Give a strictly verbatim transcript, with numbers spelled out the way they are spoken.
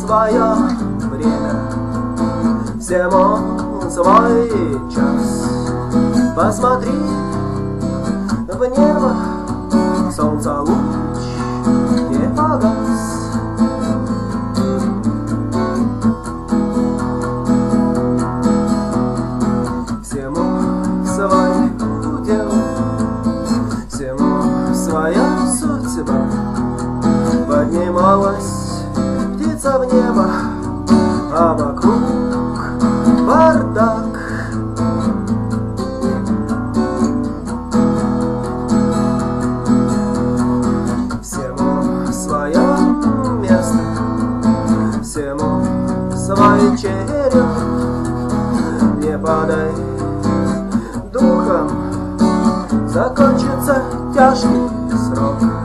свое время, всему свой час. Посмотри в небо, солнца луч не погас. Всему свой удел, всему своя судьба. Поднималась птица в небо, а вокруг бардак. Всему свое место, всему свой черед. Не падай духом, закончится тяжкий срок.